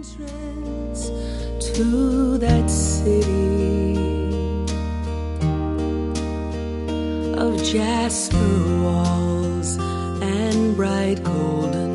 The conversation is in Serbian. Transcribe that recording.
entrance to that city of jasper walls and bright golden